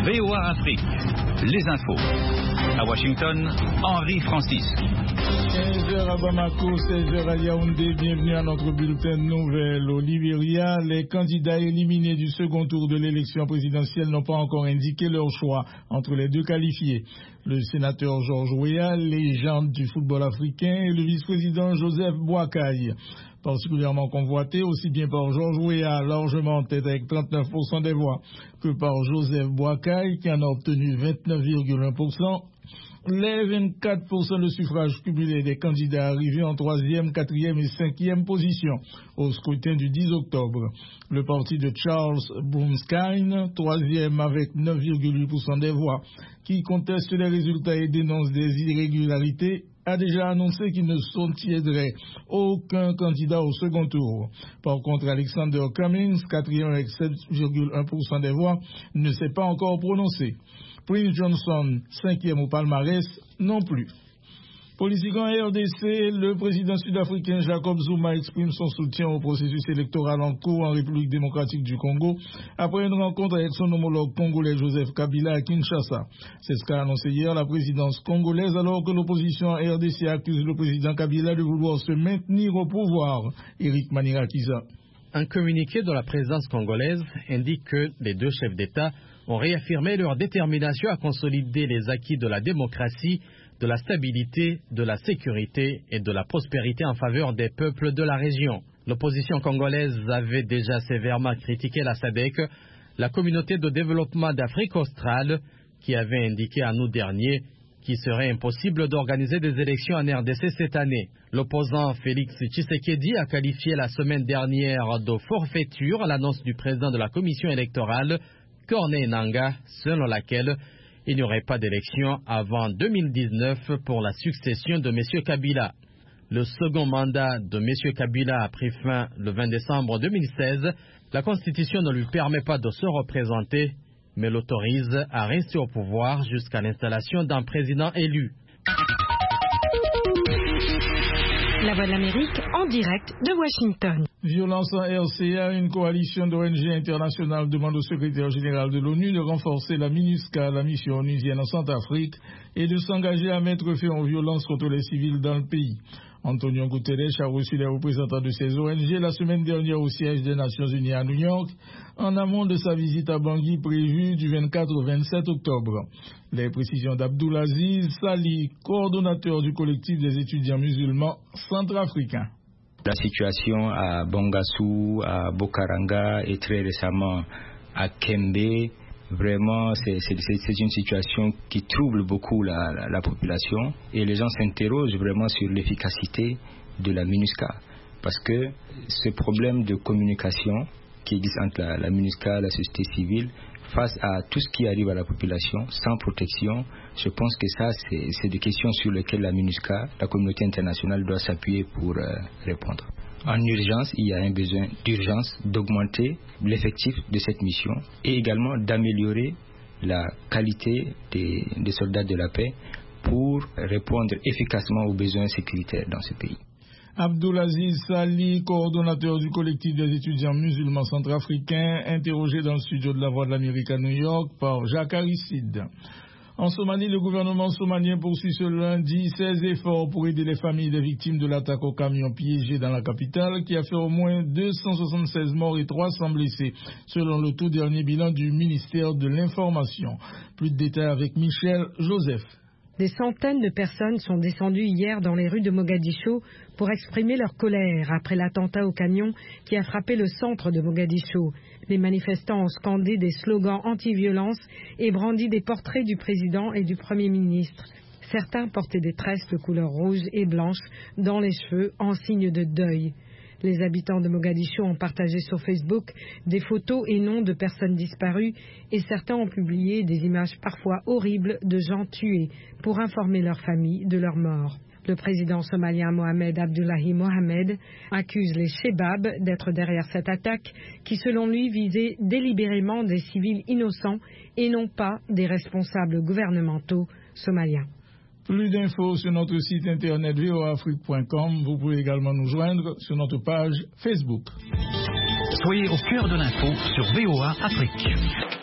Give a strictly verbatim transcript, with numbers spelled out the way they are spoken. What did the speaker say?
V O A Afrique, les infos. À Washington, Henri Francis. quinze heures à Bamako, seize heures à Yaoundé. Bienvenue à notre bulletin de nouvelles. Au Libéria, les candidats éliminés du second tour de l'élection présidentielle n'ont pas encore indiqué leur choix entre les deux qualifiés. Le sénateur Georges Weah, légende du football africain, et le vice-président Joseph Boakai. Particulièrement convoité aussi bien par Georges Weah, largement en tête avec trente-neuf pour cent des voix, que par Joseph Boakai, qui en a obtenu vingt-neuf virgule un pour cent. Les vingt-quatre pour cent de suffrages cumulés des candidats arrivés en troisième, quatrième et cinquième position au scrutin du dix octobre. Le parti de Charles Brunskine, troisième avec neuf virgule huit pour cent des voix, qui conteste les résultats et dénonce des irrégularités, a déjà annoncé qu'il ne soutiendrait aucun candidat au second tour. Par contre, Alexander Cummings, quatrième avec sept virgule un pour cent des voix, ne s'est pas encore prononcé. Prince Johnson, cinquième au palmarès, non plus. Politique en R D C, le président sud-africain Jacob Zuma exprime son soutien au processus électoral en cours en République démocratique du Congo après une rencontre avec son homologue congolais Joseph Kabila à Kinshasa. C'est ce qu'a annoncé hier la présidence congolaise alors que l'opposition en R D C accuse le président Kabila de vouloir se maintenir au pouvoir. Eric Manirakiza. Un communiqué de la présidence congolaise indique que les deux chefs d'État ont réaffirmé leur détermination à consolider les acquis de la démocratie, de la stabilité, de la sécurité et de la prospérité en faveur des peuples de la région. L'opposition congolaise avait déjà sévèrement critiqué la S A D C, la communauté de développement d'Afrique australe, qui avait indiqué en août dernier qu'il serait impossible d'organiser des élections en R D C cette année. L'opposant Félix Tshisekedi a qualifié la semaine dernière de forfaiture l'annonce du président de la commission électorale, Corneille Nangaa, selon laquelle il n'y aurait pas d'élection avant deux mille dix-neuf pour la succession de M. Kabila. Le second mandat de M. Kabila a pris fin le vingt décembre deux mille seize. La Constitution ne lui permet pas de se représenter, mais l'autorise à rester au pouvoir jusqu'à l'installation d'un président élu. La Voix de l'Amérique en direct de Washington. Violence en R C A, une coalition d'O N G internationales demande au secrétaire général de l'ONU de renforcer la MINUSCA, la mission onusienne en Centrafrique, et de s'engager à mettre fin aux violences contre les civils dans le pays. Antonio Guterres a reçu les représentants de ces O N G la semaine dernière au siège des Nations Unies à New York, en amont de sa visite à Bangui prévue du vingt-quatre au vingt-sept octobre. Les précisions d'Abdoulaziz Sali, coordonnateur du collectif des étudiants musulmans centrafricains. La situation à Bangassou, à Bokaranga et très récemment à Kembe, vraiment c'est, c'est, c'est une situation qui trouble beaucoup la, la, la population et les gens s'interrogent vraiment sur l'efficacité de la MINUSCA parce que ce problème de communication qui existe entre la, la MINUSCA et la société civile face à tout ce qui arrive à la population sans protection, je pense que ça c'est, c'est des questions sur lesquelles la MINUSCA, la communauté internationale doit s'appuyer pour euh, répondre. En urgence, il y a un besoin d'urgence d'augmenter l'effectif de cette mission et également d'améliorer la qualité des, des soldats de la paix pour répondre efficacement aux besoins sécuritaires dans ce pays. Abdoulaziz Sali, coordonnateur du collectif des étudiants musulmans centrafricains, interrogé dans le studio de la Voix de l'Amérique à New York par Jacques Aristide. En Somalie, le gouvernement somalien poursuit ce lundi ses efforts pour aider les familles des victimes de l'attaque au camion piégé dans la capitale qui a fait au moins deux cent soixante-seize morts et trois cents blessés, selon le tout dernier bilan du ministère de l'Information. Plus de détails avec Michel Joseph. Des centaines de personnes sont descendues hier dans les rues de Mogadiscio pour exprimer leur colère après l'attentat au camion qui a frappé le centre de Mogadiscio. Les manifestants ont scandé des slogans anti-violence et brandi des portraits du président et du premier ministre. Certains portaient des tresses de couleur rouge et blanche dans les cheveux en signe de deuil. Les habitants de Mogadiscio ont partagé sur Facebook des photos et noms de personnes disparues et certains ont publié des images parfois horribles de gens tués pour informer leurs familles de leur mort. Le président somalien Mohamed Abdullahi Mohamed accuse les Shebab d'être derrière cette attaque qui, selon lui, visait délibérément des civils innocents et non pas des responsables gouvernementaux somaliens. Plus d'infos sur notre site internet v o a afrique point com. Vous pouvez également nous joindre sur notre page Facebook. Soyez au cœur de l'info sur V O A Afrique.